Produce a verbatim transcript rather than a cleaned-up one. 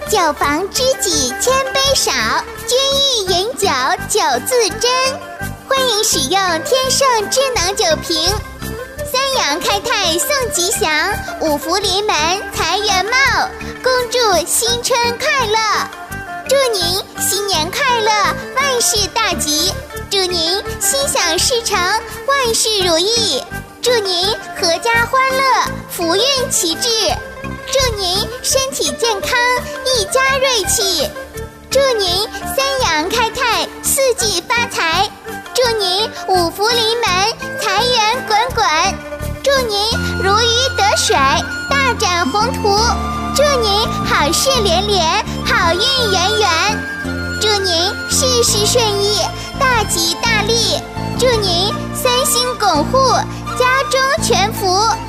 酒逢知己千杯少，君意饮酒酒自珍。欢迎使用天盛智能酒瓶。三阳开泰送吉祥，五福临门财源茂，恭祝新春快乐！祝您新年快乐，万事大吉！祝您心想事成，万事如意！祝您阖家欢乐，福运齐至！祝您身体健康，一家瑞气！祝您三阳开泰，四季发财！祝您五福临门，财源滚滚！祝您如鱼得水，大展宏图！祝您好事连连，好运圆圆！祝您事事顺意，大吉大利！祝您三星拱护，家中全福！